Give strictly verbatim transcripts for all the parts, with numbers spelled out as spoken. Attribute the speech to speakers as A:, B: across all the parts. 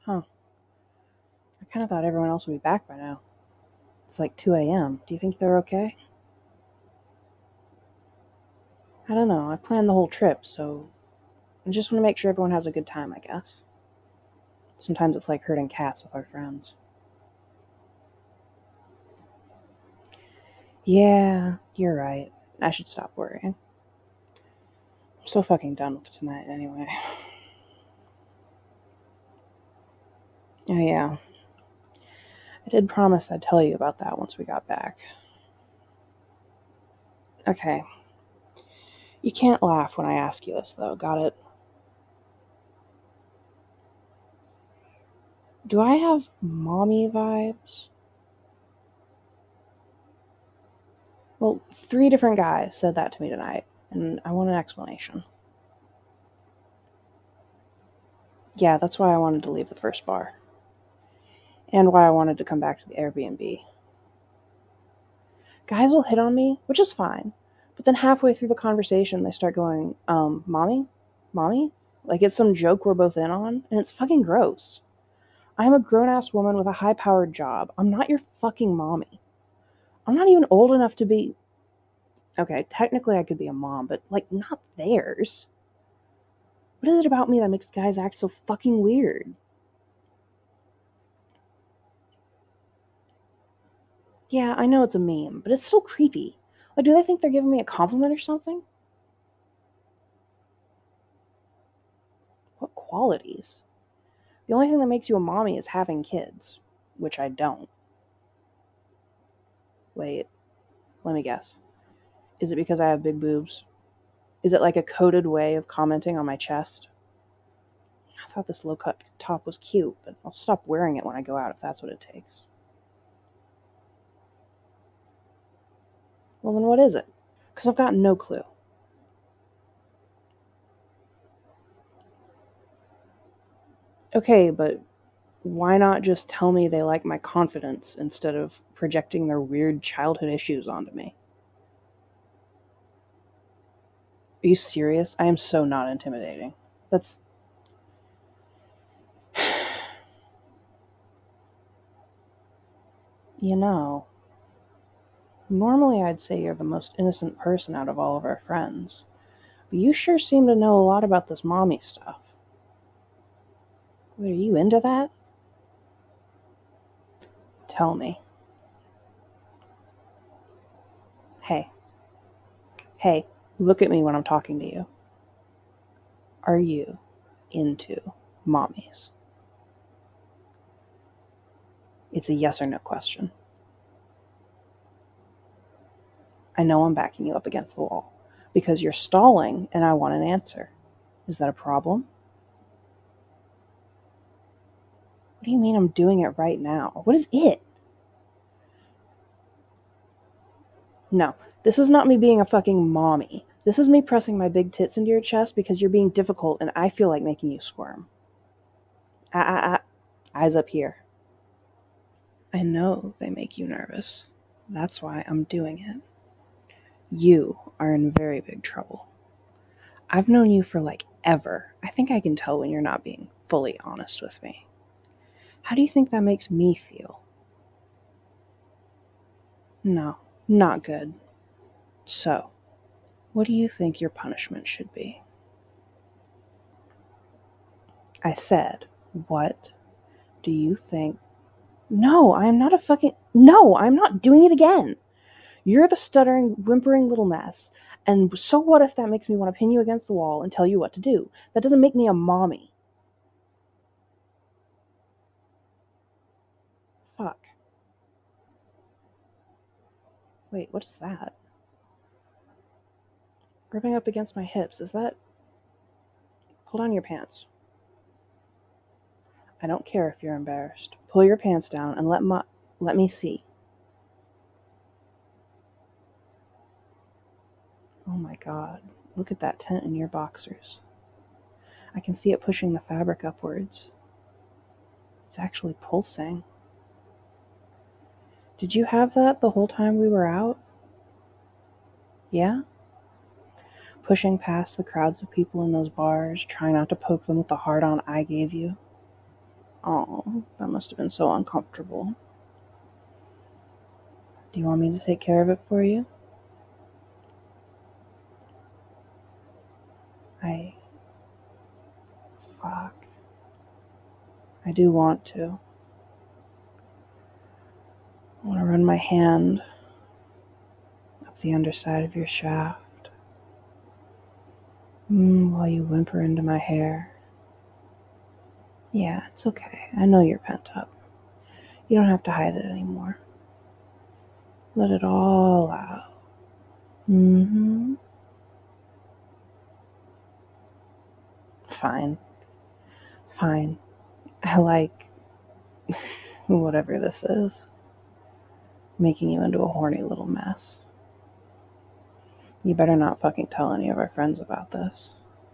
A: Huh. I kind of thought everyone else would be back by now. It's like two a.m. Do you think they're okay? I don't know. I planned the whole trip, so I just want to make sure everyone has a good time, I guess. Sometimes it's like herding cats with our friends. Yeah, you're right. I should stop worrying. I'm so fucking done with tonight anyway. Oh, yeah. I did promise I'd tell you about that once we got back. Okay. You can't laugh when I ask you this, though. Got it? Do I have mommy vibes? Well, three different guys said that to me tonight, and I want an explanation. Yeah, that's why I wanted to leave the first bar. And why I wanted to come back to the Airbnb. Guys will hit on me, which is fine, but then halfway through the conversation, they start going, um, mommy? Mommy? Like it's some joke we're both in on, and it's fucking gross. I am a grown ass woman with a high powered job. I'm not your fucking mommy. I'm not even old enough to be. Okay, technically I could be a mom, but like not theirs. What is it about me that makes guys act so fucking weird? Yeah, I know it's a meme, but it's still creepy. Like, do they think they're giving me a compliment or something? What qualities? The only thing that makes you a mommy is having kids, which I don't. Wait, let me guess. Is it because I have big boobs? Is it like a coded way of commenting on my chest? I thought this low cut top was cute, but I'll stop wearing it when I go out if that's what it takes. Well, then what is it? Because I've got no clue. Okay, but why not just tell me they like my confidence instead of projecting their weird childhood issues onto me? Are you serious? I am so not intimidating. That's. You know, normally I'd say you're the most innocent person out of all of our friends, but you sure seem to know a lot about this mommy stuff. Wait, are you into that? Tell me. Hey, hey, look at me when I'm talking to you. Are you into mommies? It's a yes or no question. I know I'm backing you up against the wall because you're stalling and I want an answer. Is that a problem? What do you mean I'm doing it right now? What is it? No, this is not me being a fucking mommy. This is me pressing my big tits into your chest because you're being difficult and I feel like making you squirm. Ah, ah, ah. Eyes up here. I know they make you nervous. That's why I'm doing it. You are in very big trouble. I've known you for like ever. I think I can tell when you're not being fully honest with me. How do you think that makes me feel? No, not good. So, what do you think your punishment should be? I said, what do you think? No, I am not a fucking. No, I'm not doing it again. You're the stuttering, whimpering little mess. And so what if that makes me want to pin you against the wall and tell you what to do? That doesn't make me a mommy. Fuck. Wait, what is that? Rubbing up against my hips. Is that. Pull down your pants. I don't care if you're embarrassed. Pull your pants down and let my. Let me see. Oh my god. Look at that tent in your boxers. I can see it pushing the fabric upwards. It's actually pulsing. Did you have that the whole time we were out? Yeah? Pushing past the crowds of people in those bars, trying not to poke them with the hard on I gave you. Oh, that must have been so uncomfortable. Do you want me to take care of it for you? I... Fuck. I do want to. I want to run my hand up the underside of your shaft. Mm, while you whimper into my hair. Yeah, it's okay. I know you're pent up. You don't have to hide it anymore. Let it all out. Mm-hmm. Fine. Fine. I like whatever this is. Making you into a horny little mess. You better not fucking tell any of our friends about this.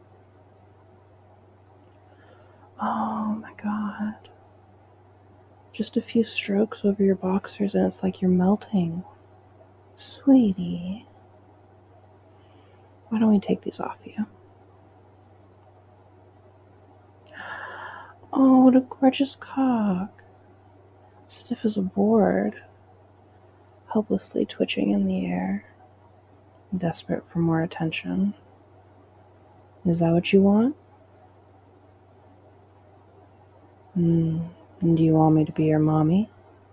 A: Oh my god. Just a few strokes over your boxers and it's like you're melting. Sweetie. Why don't we take these off you? Oh, what a gorgeous cock. Stiff as a board. Helplessly twitching in the air. Desperate for more attention. Is that what you want? Mm. And do you want me to be your mommy?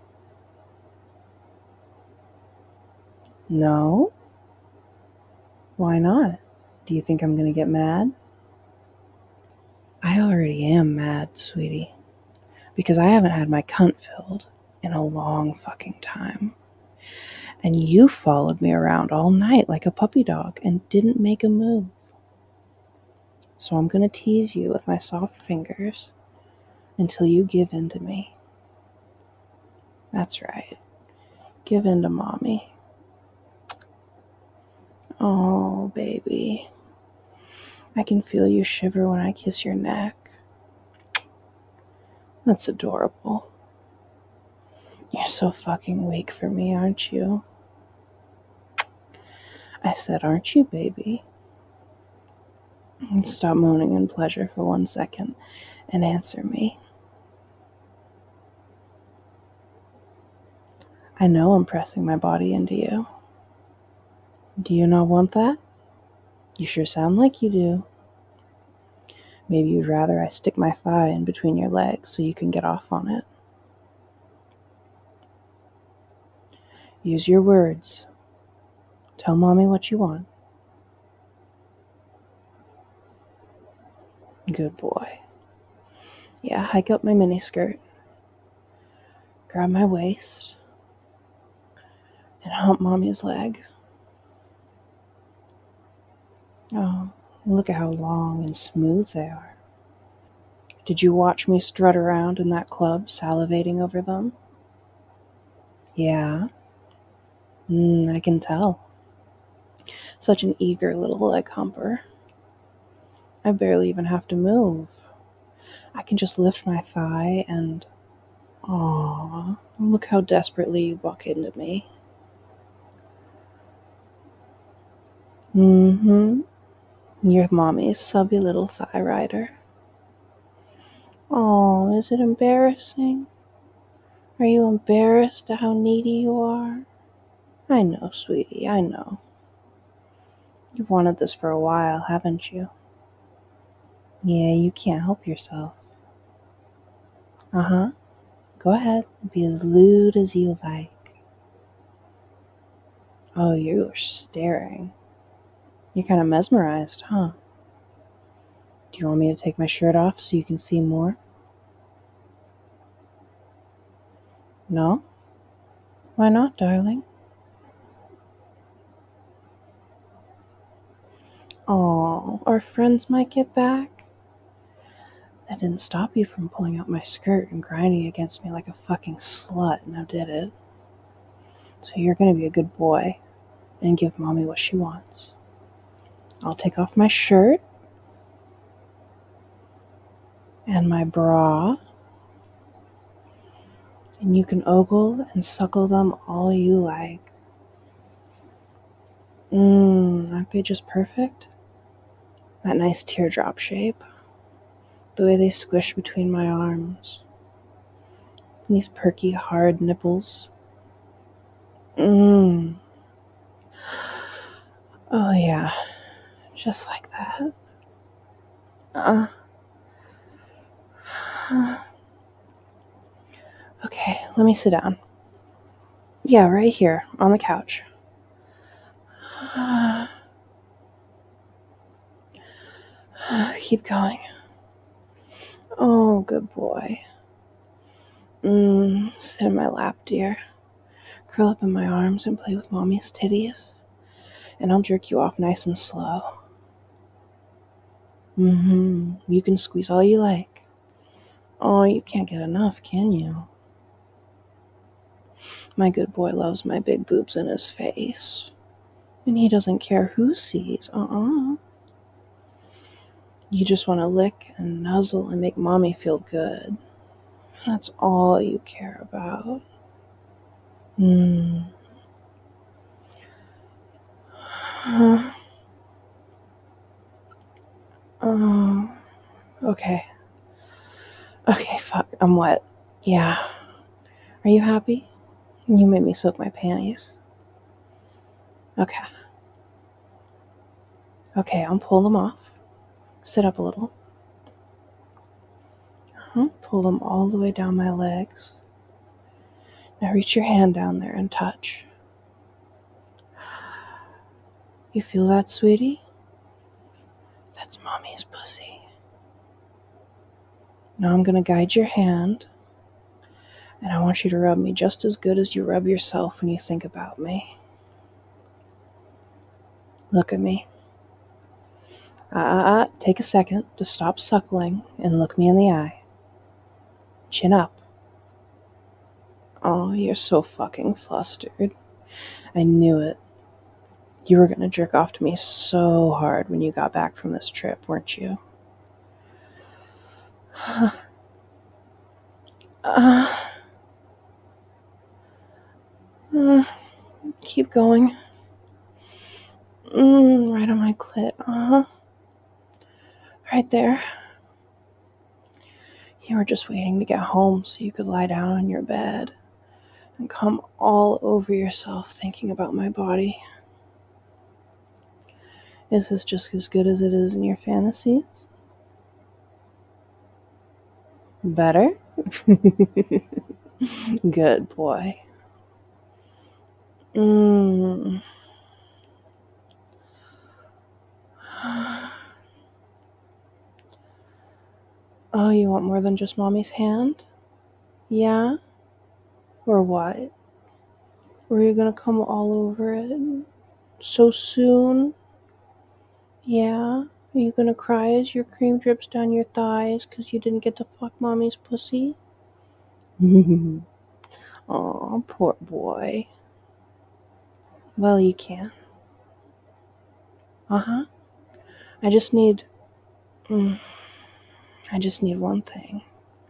A: No? Why not? Do you think I'm gonna get mad? I already am mad, sweetie. Because I haven't had my cunt filled in a long fucking time. And you followed me around all night like a puppy dog and didn't make a move. So I'm gonna tease you with my soft fingers until you give in to me. That's right. Give in to mommy. Oh, baby. I can feel you shiver when I kiss your neck. That's adorable. You're so fucking weak for me, aren't you? I said, aren't you, baby? And stop moaning in pleasure for one second and answer me. I know I'm pressing my body into you. Do you not want that? You sure sound like you do. Maybe you'd rather I stick my thigh in between your legs so you can get off on it. Use your words. Tell mommy what you want. Good boy. Yeah, hike up my miniskirt. Grab my waist. And hump mommy's leg. Oh, look at how long and smooth they are. Did you watch me strut around in that club, salivating over them? Yeah. Mm, I can tell. Such an eager little leg humper. I barely even have to move. I can just lift my thigh and... Aww, look how desperately you buck into me. Mm-hmm. You're mommy's subby little thigh rider. Oh, is it embarrassing? Are you embarrassed at how needy you are? I know, sweetie, I know. You've wanted this for a while, haven't you? Yeah, you can't help yourself. Uh-huh. Go ahead, be as lewd as you like. Oh, you're staring. You're kind of mesmerized, huh? Do you want me to take my shirt off so you can see more? No? Why not, darling? Oh, our friends might get back. That didn't stop you from pulling out my skirt and grinding against me like a fucking slut, now did it? So you're gonna be a good boy and give mommy what she wants. I'll take off my shirt and my bra, and you can ogle and suckle them all you like. Mmm, aren't they just perfect? That nice teardrop shape. The way they squish between my arms. These perky, hard nipples. Mmm. Oh, yeah. Just like that. Uh. Okay, let me sit down. Yeah, right here, on the couch. Uh, uh, keep going. Oh, good boy. Mmm, sit in my lap, dear. Curl up in my arms and play with Mommy's titties. And I'll jerk you off nice and slow. Mm-hmm. You can squeeze all you like. Oh, you can't get enough, can you? My good boy loves my big boobs in his face. And he doesn't care who sees. Uh-uh. You just want to lick and nuzzle and make Mommy feel good. That's all you care about. Hmm. Uh, oh. Okay. Okay, fuck. I'm wet. Yeah. Are you happy? You made me soak my panties. Okay. Okay, I'll pull them off. Sit up a little. Uh-huh. Pull them all the way down my legs. Now reach your hand down there and touch. You feel that, sweetie? That's Mommy's pussy. Now I'm gonna guide your hand, and I want you to rub me just as good as you rub yourself when you think about me. Look at me. Uh, uh, uh, take a second to stop suckling and look me in the eye. Chin up. Oh, you're so fucking flustered. I knew it. You were gonna jerk off to me so hard when you got back from this trip, weren't you? uh, uh, keep going. Mm, right on my clit. Uh-huh. Right there. You were just waiting to get home so you could lie down on your bed and come all over yourself thinking about my body. Is this just as good as it is in your fantasies? Better? Good boy. Mmm. Oh, you want more than just Mommy's hand? Yeah? Or what? Or you gonna come all over it? So soon? Yeah? Are you gonna cry as your cream drips down your thighs because you didn't get to fuck Mommy's pussy? Aw, poor boy. Well, you can. Uh-huh. I just need... Mm, I just need one thing.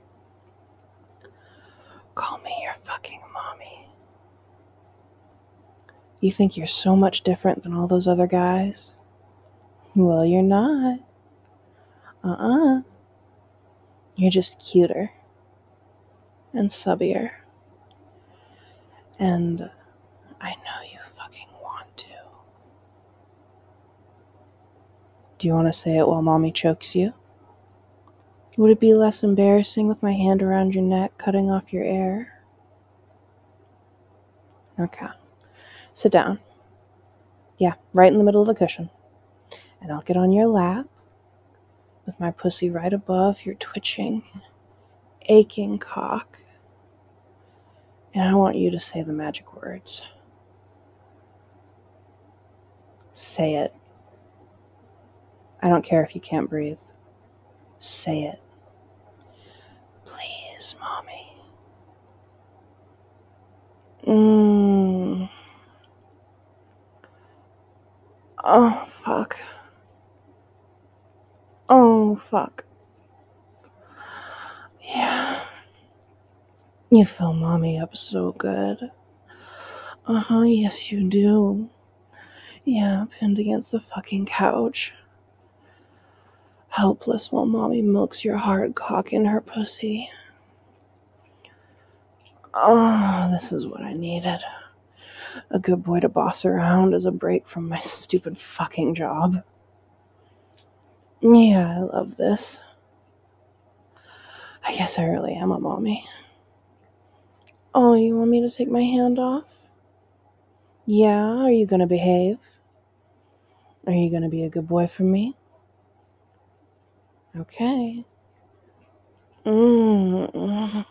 A: Call me your fucking Mommy. You think you're so much different than all those other guys? Well, you're not. Uh-uh. You're just cuter. And subbier. And I know you fucking want to. Do you want to say it while Mommy chokes you? Would it be less embarrassing with my hand around your neck, cutting off your air? Okay. Sit down. Yeah, right in the middle of the cushion. And I'll get on your lap, with my pussy right above your twitching, aching cock. And I want you to say the magic words. Say it. I don't care if you can't breathe. Say it. Please, Mommy. Mmm. Oh, fuck. Oh, fuck. Yeah. You fill Mommy up so good. Uh-huh, yes you do. Yeah, pinned against the fucking couch. Helpless while Mommy milks your hard cock in her pussy. Oh, this is what I needed. A good boy to boss around as a break from my stupid fucking job. Yeah, I love this. I guess I really am a mommy. Oh, you want me to take my hand off? Yeah, are you gonna behave? Are you gonna be a good boy for me? Okay. Mmm.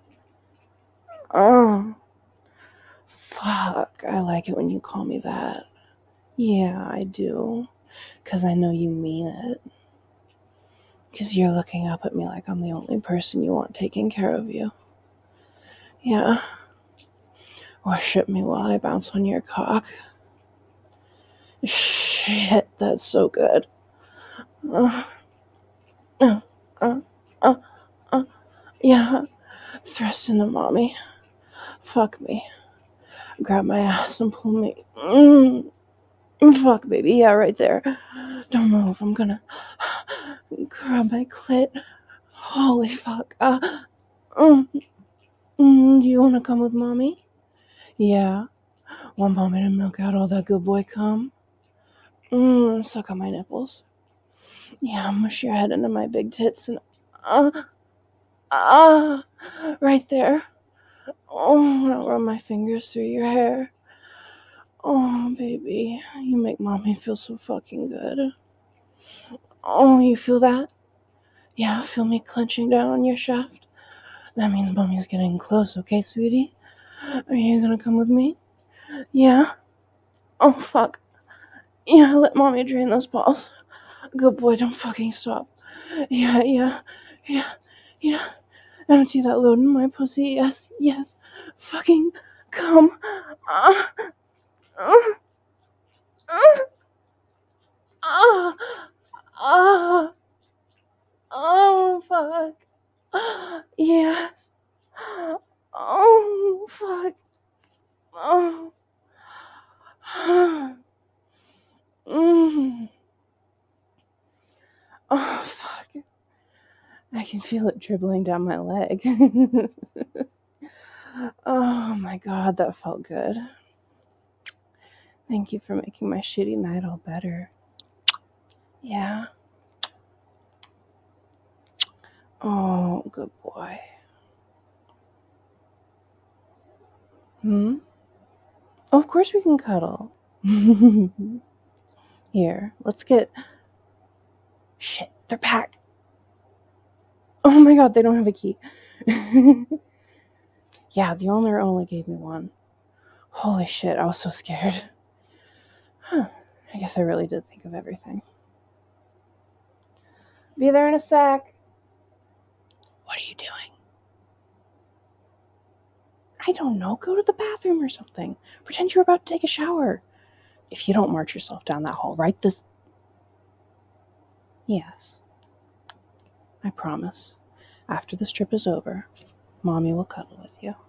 A: Oh. Fuck, I like it when you call me that. Yeah, I do. Because I know you mean it. Because you're looking up at me like I'm the only person you want taking care of you. Yeah. Worship me while I bounce on your cock. Shit, that's so good. Uh, uh, uh, uh, uh, yeah. Thrust into mommy. Fuck me. Grab my ass and pull me. Mm. Fuck, baby. Yeah, right there. Don't move. I'm gonna grab my clit. Holy fuck. Uh, mm, mm, do you want to come with mommy? Yeah. Want mommy to milk out all that good boy cum? Mm, suck on my nipples. Yeah, mush your head into my big tits and uh, ah, uh, right there. Oh, I'll run my fingers through your hair. Oh, baby, you make mommy feel so fucking good. Oh, you feel that? Yeah, feel me clenching down on your shaft? That means mommy's getting close, okay, sweetie? Are you gonna come with me? Yeah? Oh, fuck. Yeah, let mommy drain those balls. Good boy, don't fucking stop. Yeah, yeah, yeah, yeah. Empty that load in my pussy. Yes, yes. Fucking come. Uh, uh, uh, uh, uh, oh, fuck. Yes. Oh, fuck. Oh. Mm. Oh, fuck. I can feel it dribbling down my leg. Oh my god, that felt good. Thank you for making my shitty night all better. Yeah. Oh, good boy. Hmm? Oh, of course we can cuddle. Here, let's get... Shit, they're packed. Oh my god, they don't have a key. Yeah, the owner only gave me one. Holy shit, I was so scared. Huh, I guess I really did think of everything. Be there in a sec. What are you doing? I don't know, go to the bathroom or something. Pretend you're about to take a shower. If you don't march yourself down that hall right this... Yes. I promise. After this trip is over, Mommy will cuddle with you.